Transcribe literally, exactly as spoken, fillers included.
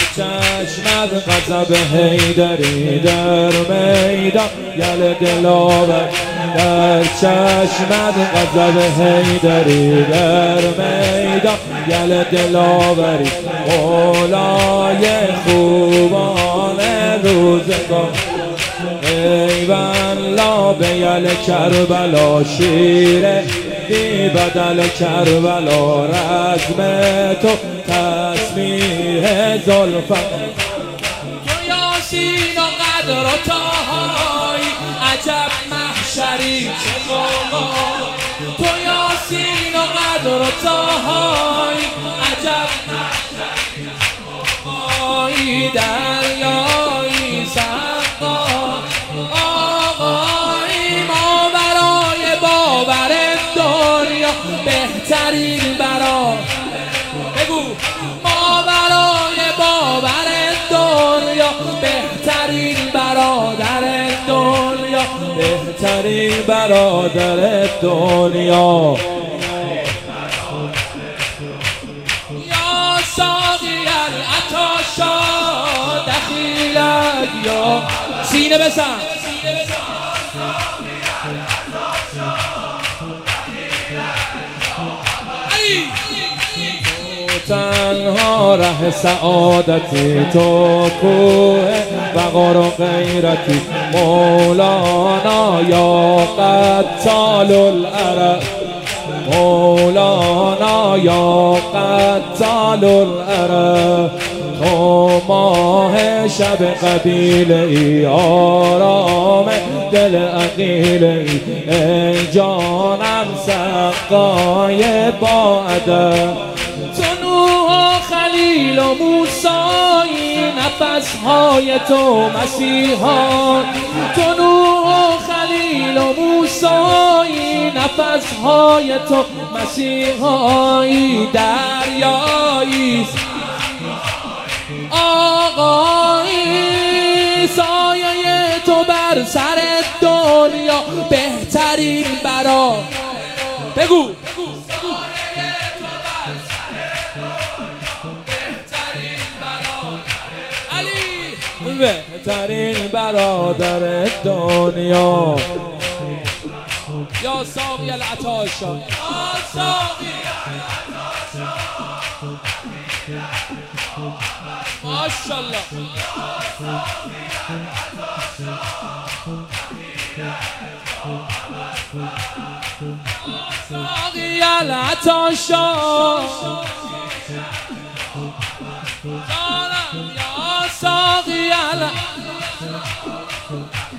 چشمت غضب حیدری در میدان گل دلاور در چشمت غضب حیدری در میدان گل دلاوری مولای خوبان روزگار ای والله به یل کربلا شیره بی بدل کربلا رزم تو تسبیح زلفت تو یاسین و قدر و تاهای عجب محشری چه قوقا تو یاسین و قدر و تاهای عجب محشری چه قوقایی دریایی سقا آقایی ما برای باور دنیا بهترین برا بگو ما برای باور دنیا بهترین برادر دنیا بهترین برادر دنیا یا ساقی العطاشا دخیلک یا سینه بزن تنها ره سعادتی تو کوه وقار و غیرتی مولانا یا قتال العرب مولانا یا قتال العرب تو ماه شب قبیله ای آرام دل عقیله ای ای جانم سقای با ادب تو نوح و خلیل و موسی نفسهای تو مسیحا تو نوح و خلیل و موسی نفسهای تو مسیحایی دریایی آقایی سایه تو بر سر دنیا بهترین برا بگو بهترین برادر دنیا یا ساقی العطاشا یا ساقی العطاشا ماشاءالله ساقی العطاشا جانم یا ساقی العطاشا